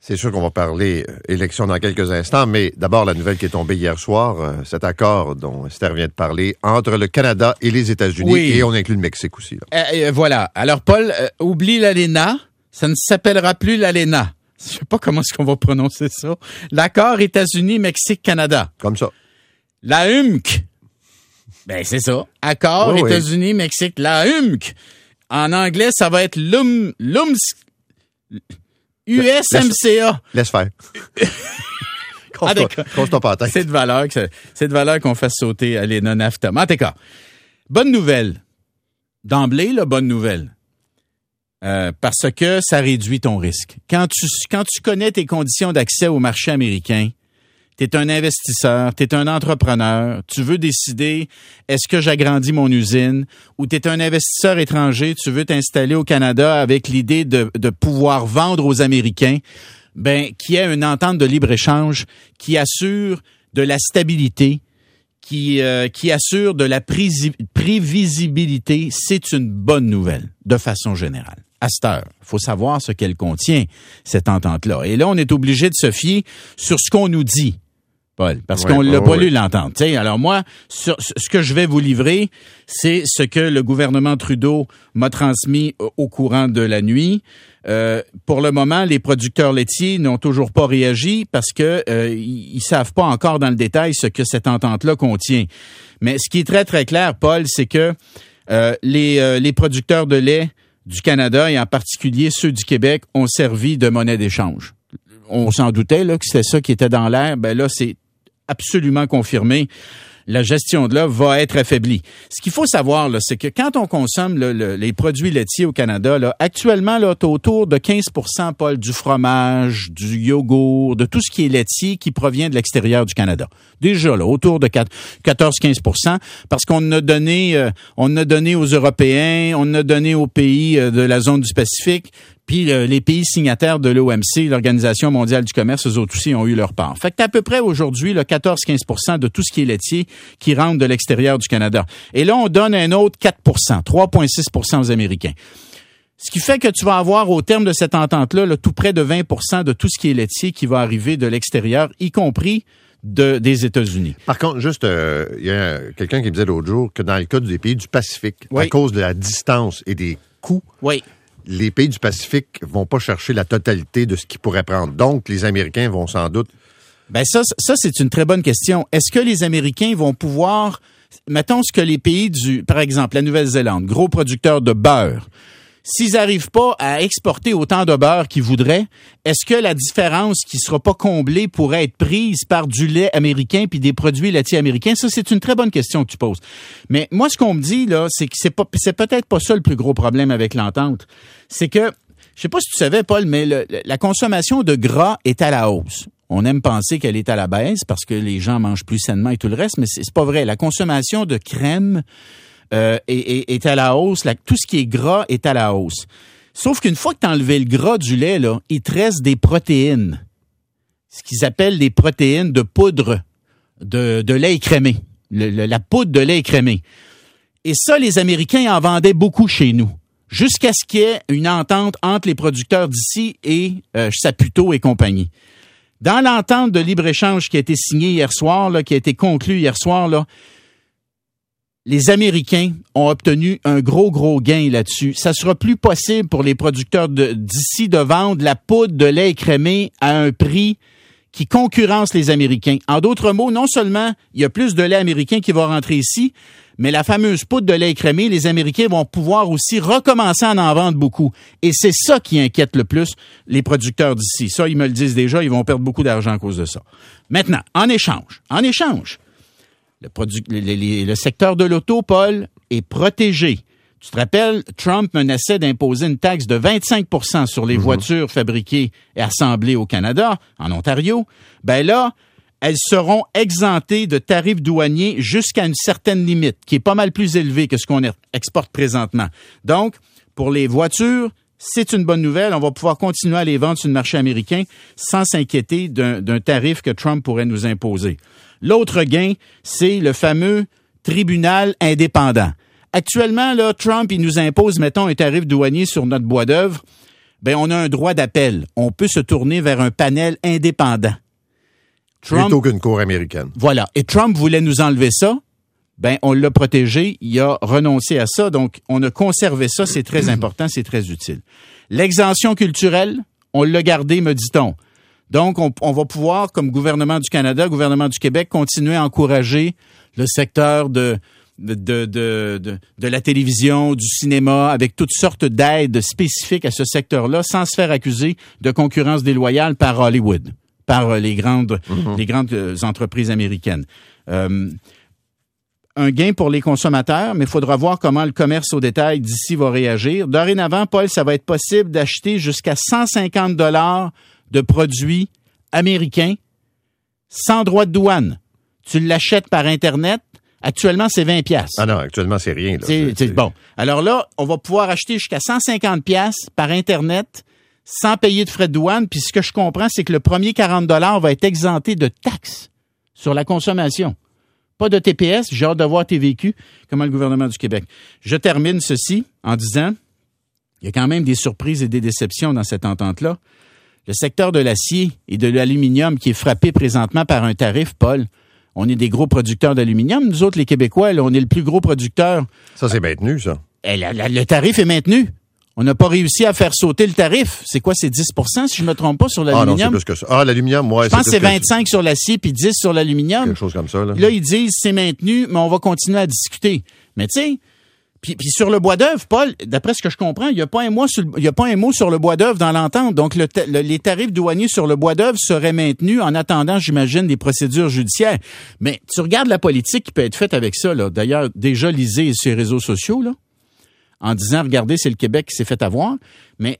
C'est sûr qu'on va parler élection dans quelques instants, mais d'abord la nouvelle qui est tombée hier soir, cet accord dont Esther vient de parler entre le Canada et les États-Unis, oui. Et on inclut le Mexique aussi. Voilà. Alors, Paul, oublie l'ALENA. Ça ne s'appellera plus l'ALENA. Je sais pas comment est-ce qu'on va prononcer ça. L'accord États-Unis-Mexique-Canada. Comme ça. La UMC. Ben, c'est ça. Accord États-Unis-Mexique. La UMC. En anglais, ça va être USMCA. Laisse faire. Compte-toi pas la tête. C'est de valeur qu'on fasse sauter l'ALENA NAFTA. En tout cas, bonne nouvelle. D'emblée, là, bonne nouvelle. Parce que ça réduit ton risque. Quand tu connais tes conditions d'accès au marché américain, t'es un investisseur, t'es un entrepreneur, tu veux décider est-ce que j'agrandis mon usine, ou t'es un investisseur étranger, tu veux t'installer au Canada avec l'idée de pouvoir vendre aux Américains, qu'il y ait une entente de libre-échange qui assure de la stabilité, qui assure de la prévisibilité, c'est une bonne nouvelle, de façon générale. À cette heure, il faut savoir ce qu'elle contient, cette entente-là. Et là, on est obligé de se fier sur ce qu'on nous dit, Paul, parce qu'on l'a pas lu l'entente. T'sais, alors moi, ce que je vais vous livrer, c'est ce que le gouvernement Trudeau m'a transmis au courant de la nuit. Pour le moment, les producteurs laitiers n'ont toujours pas réagi parce que ils savent pas encore dans le détail ce que cette entente-là contient. Mais ce qui est très, très clair, Paul, c'est que les producteurs de lait du Canada, et en particulier ceux du Québec, ont servi de monnaie d'échange. On s'en doutait là que c'était ça qui était dans l'air. Ben là, c'est absolument confirmé. La gestion de l'offre va être affaiblie. Ce qu'il faut savoir, là, c'est que quand on consomme les produits laitiers au Canada, là, actuellement, là, t'es autour de 15%, Paul, du fromage, du yogourt, de tout ce qui est laitier qui provient de l'extérieur du Canada. Déjà, là, autour de 14-15%, parce qu'on a donné aux Européens, on a donné aux pays de la zone du Pacifique, puis les pays signataires de l'OMC, l'Organisation mondiale du commerce, eux autres aussi ont eu leur part. Fait que t'as à peu près aujourd'hui 14-15% de tout ce qui est laitier qui rentre de l'extérieur du Canada. Et là, on donne un autre 4%, 3,6% aux Américains. Ce qui fait que tu vas avoir au terme de cette entente-là, là, tout près de 20% de tout ce qui est laitier qui va arriver de l'extérieur, y compris des États-Unis. Par contre, juste, il y a quelqu'un qui me disait l'autre jour que dans le cas des pays du Pacifique, à cause de la distance et des coûts, les pays du Pacifique vont pas chercher la totalité de ce qu'ils pourraient prendre. Donc, les Américains vont sans doute... Ça, c'est une très bonne question. Est-ce que les Américains vont pouvoir... Mettons ce que les pays par exemple, la Nouvelle-Zélande, gros producteur de beurre, s'ils n'arrivent pas à exporter autant de beurre qu'ils voudraient, est-ce que la différence qui sera pas comblée pourrait être prise par du lait américain puis des produits laitiers américains? Ça, c'est une très bonne question que tu poses. Mais moi, ce qu'on me dit, là, c'est que c'est peut-être pas ça le plus gros problème avec l'entente. C'est que, je sais pas si tu savais, Paul, mais la consommation de gras est à la hausse. On aime penser qu'elle est à la baisse parce que les gens mangent plus sainement et tout le reste, mais c'est pas vrai. La consommation de crème, est à la hausse. Tout ce qui est gras est à la hausse. Sauf qu'une fois que tu as enlevé le gras du lait, là, il te reste des protéines. Ce qu'ils appellent des protéines de poudre de lait écrémé. La poudre de lait écrémé. Et ça, les Américains en vendaient beaucoup chez nous. Jusqu'à ce qu'il y ait une entente entre les producteurs d'ici et Saputo et compagnie. Dans l'entente de libre-échange qui a été signée hier soir, là, qui a été conclue hier soir, là, les Américains ont obtenu un gros gain là-dessus. Ça sera plus possible pour les producteurs d'ici de vendre la poudre de lait écrémé à un prix qui concurrence les Américains. En d'autres mots, non seulement il y a plus de lait américain qui va rentrer ici, mais la fameuse poudre de lait écrémé, les Américains vont pouvoir aussi recommencer à en vendre beaucoup. Et c'est ça qui inquiète le plus les producteurs d'ici. Ça, ils me le disent déjà, ils vont perdre beaucoup d'argent à cause de ça. Maintenant, en échange, le secteur de l'auto, Paul, est protégé. Tu te rappelles, Trump menaçait d'imposer une taxe de 25% sur les voitures fabriquées et assemblées au Canada, en Ontario. Ben là, elles seront exemptées de tarifs douaniers jusqu'à une certaine limite, qui est pas mal plus élevée que ce qu'on exporte présentement. Donc, pour les voitures, c'est une bonne nouvelle. On va pouvoir continuer à les vendre sur le marché américain sans s'inquiéter d'un tarif que Trump pourrait nous imposer. L'autre gain, c'est le fameux tribunal indépendant. Actuellement, là, Trump, il nous impose, mettons, un tarif douanier sur notre bois d'œuvre. ben on a un droit d'appel. On peut se tourner vers un panel indépendant. Plutôt qu'une cour américaine. Voilà. Et Trump voulait nous enlever ça. Ben, on l'a protégé. Il a renoncé à ça. Donc, on a conservé ça. C'est très important. C'est très utile. L'exemption culturelle, on l'a gardée, me dit-on. Donc, on va pouvoir, comme gouvernement du Canada, gouvernement du Québec, continuer à encourager le secteur de la télévision, du cinéma, avec toutes sortes d'aides spécifiques à ce secteur-là, sans se faire accuser de concurrence déloyale par Hollywood, par les grandes entreprises américaines. Un gain pour les consommateurs, mais il faudra voir comment le commerce au détail d'ici va réagir. Dorénavant, Paul, ça va être possible d'acheter jusqu'à 150 $ de produits américains sans droit de douane. Tu l'achètes par Internet. Actuellement, c'est 20 $. Ah non, actuellement, c'est rien. Là. C'est bon. Alors là, on va pouvoir acheter jusqu'à 150 $ par Internet sans payer de frais de douane. Puis ce que je comprends, c'est que le premier 40 $ va être exempté de taxes sur la consommation. Pas de TPS. J'ai hâte de voir TVQ, comment le gouvernement du Québec. Je termine ceci en disant, il y a quand même des surprises et des déceptions dans cette entente-là. Le secteur de l'acier et de l'aluminium qui est frappé présentement par un tarif, Paul, on est des gros producteurs d'aluminium. Nous autres, les Québécois, là, on est le plus gros producteur. Ça, c'est maintenu, ça. Le tarif est maintenu. On n'a pas réussi à faire sauter le tarif. C'est quoi, c'est 10 % si je me trompe pas sur l'aluminium? Ah non, c'est plus que ça. Ah, l'aluminium, ouais. Je pense que c'est 25 sur l'acier puis 10 sur l'aluminium. Quelque chose comme ça, là. Là, ils disent c'est maintenu, mais on va continuer à discuter. Mais tu sais, puis sur le bois d'œuvre, Paul, d'après ce que je comprends, il y a pas un mot sur le bois d'œuvre dans l'entente. Donc, les tarifs douaniers sur le bois d'œuvre seraient maintenus en attendant, j'imagine, des procédures judiciaires. Mais tu regardes la politique qui peut être faite avec ça, là. D'ailleurs, déjà lisée sur les réseaux sociaux, là, en disant, regardez, c'est le Québec qui s'est fait avoir. Mais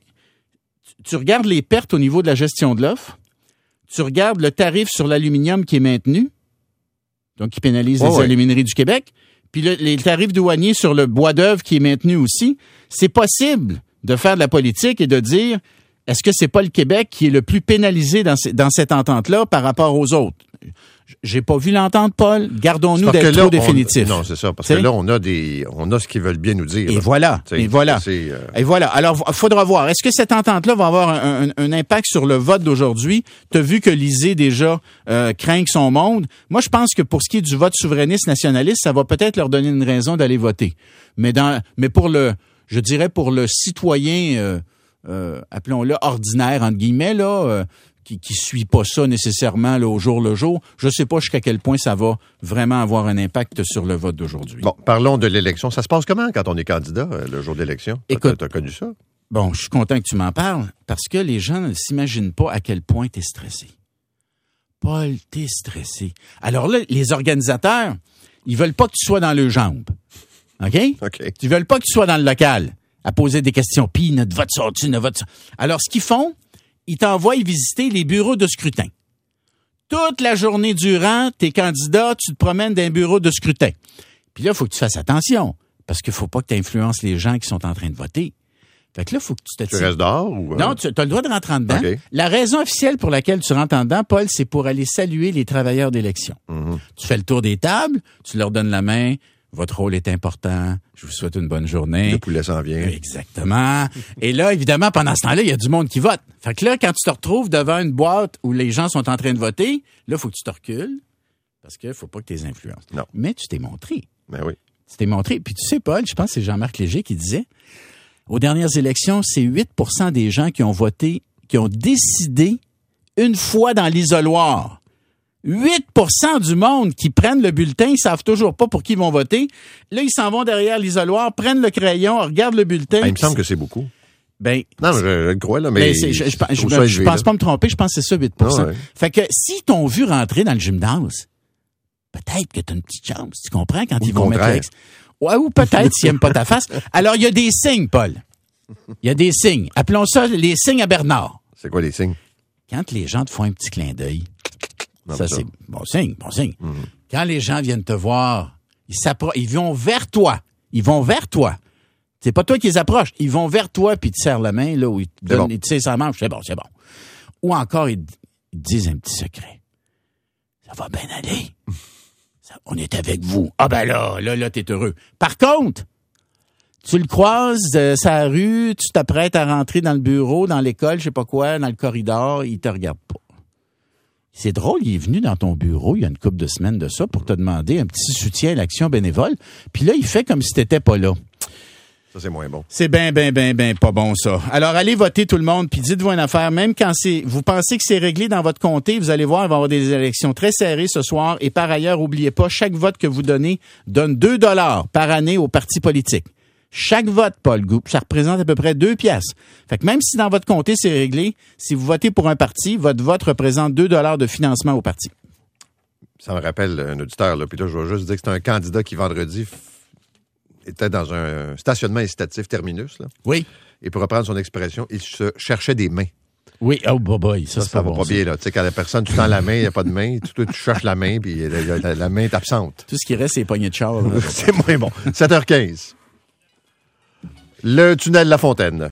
tu regardes les pertes au niveau de la gestion de l'offre. Tu regardes le tarif sur l'aluminium qui est maintenu, donc qui pénalise les alumineries du Québec. Puis les tarifs douaniers sur le bois d'œuvre qui est maintenu aussi. C'est possible de faire de la politique et de dire, est-ce que c'est pas le Québec qui est le plus pénalisé dans cette entente-là par rapport aux autres? J'ai pas vu l'entente, Paul. Gardons-nous d'être trop définitifs. Non, c'est ça. Parce que là, on a ce qu'ils veulent bien nous dire. Et voilà. Et voilà. Et voilà. Alors, il faudra voir. Est-ce que cette entente-là va avoir un impact sur le vote d'aujourd'hui? Tu as vu que l'Isée, déjà, craint son monde. Moi, je pense que pour ce qui est du vote souverainiste nationaliste, ça va peut-être leur donner une raison d'aller voter. Mais pour le citoyen, appelons-le ordinaire, entre guillemets, là, qui suit pas ça nécessairement là, au jour le jour, je sais pas jusqu'à quel point ça va vraiment avoir un impact sur le vote d'aujourd'hui. Bon, parlons de l'élection. Ça se passe comment quand on est candidat le jour d'élection? Écoute, t'as connu ça? Bon, je suis content que tu m'en parles parce que les gens ne s'imaginent pas à quel point t'es stressé. Paul, t'es stressé. Alors là, les organisateurs, ils veulent pas que tu sois dans leurs jambes. OK? Ils veulent pas que tu sois dans le local à poser des questions. Puis notre vote sort-tu, notre vote sort. Alors, ce qu'ils font, ils t'envoient visiter les bureaux de scrutin. Toute la journée durant, t'es candidat, tu te promènes dans un bureau de scrutin. Puis là, il faut que tu fasses attention, parce qu'il faut pas que tu influences les gens qui sont en train de voter. Fait que là, il faut que tu te tiens. Tu restes dehors ou... Non, tu as le droit de rentrer en dedans. Okay. La raison officielle pour laquelle tu rentres en dedans, Paul, c'est pour aller saluer les travailleurs d'élection. Mm-hmm. Tu fais le tour des tables, tu leur donnes la main. Votre rôle est important. Je vous souhaite une bonne journée. Le poulet s'en vient. Exactement. Et là, évidemment, pendant ce temps-là, il y a du monde qui vote. Fait que là, quand tu te retrouves devant une boîte où les gens sont en train de voter, là, il faut que tu te recules parce qu'il faut pas que tu les influences. Non. Mais tu t'es montré. Ben oui. Tu t'es montré. Puis tu sais, Paul, je pense que c'est Jean-Marc Léger qui disait, aux dernières élections, c'est 8 % des gens qui ont voté, qui ont décidé une fois dans l'isoloir. 8 % du monde qui prennent le bulletin, ils savent toujours pas pour qui ils vont voter. Là, ils s'en vont derrière l'isoloir, prennent le crayon, regardent le bulletin. Ah, il me semble que c'est beaucoup. Ben, non, je le crois, là, mais je pense pas me tromper, je pense que c'est ça, 8 %. Ah, ouais. Fait que s'ils t'ont vu rentrer dans le gymnase, peut-être que tu as une petite chance, tu comprends, quand ou ils vont mettre ouais, ou peut-être s'ils n'aiment pas ta face. Alors, il y a des signes, Paul. Il y a des signes. Appelons ça les signes à Bernard. C'est quoi les signes? Quand les gens te font un petit clin d'œil, ça, c'est bon signe. Mm-hmm. Quand les gens viennent te voir, ils vont vers toi. C'est pas toi qui les approches. Ils vont vers toi puis ils te serrent la main, là, où ils te donnent, ils te serrent sa manche. C'est bon. Ou encore, ils te disent un petit secret. Ça va bien aller. On est avec vous. Ah ben là, t'es heureux. Par contre, Tu le croises sa rue, tu t'apprêtes à rentrer dans le bureau, dans l'école, je sais pas quoi, dans le corridor, il te regarde pas. C'est drôle, il est venu dans ton bureau il y a une couple de semaines de ça pour te demander un petit soutien à l'action bénévole. Puis là, il fait comme si t'étais pas là. Ça, c'est moins bon. C'est ben pas bon, ça. Alors, allez voter tout le monde, puis dites-vous une affaire. Même quand vous pensez que c'est réglé dans votre comté, vous allez voir, il va y avoir des élections très serrées ce soir. Et par ailleurs, oubliez pas, chaque vote que vous donnez donne 2 $ par année aux partis politiques. Chaque vote, Paul Gou, ça représente à peu près 2 piastres. Fait que même si dans votre comté, c'est réglé, si vous votez pour un parti, votre vote représente 2 $ de financement au parti. Ça me rappelle un auditeur, là. Puis là, je vais juste dire que c'est un candidat qui, vendredi, était dans un stationnement incitatif terminus, là. Oui. Et pour reprendre son expression, il se cherchait des mains. Oui, oh boy, ça va pas bien, là. Tu sais, quand la personne, tu tends la main, il n'y a pas de main, tu cherches la main, puis la main est absente. Tout ce qui reste, c'est les poignées de char. C'est moins bon. 7h15. Le tunnel La Fontaine.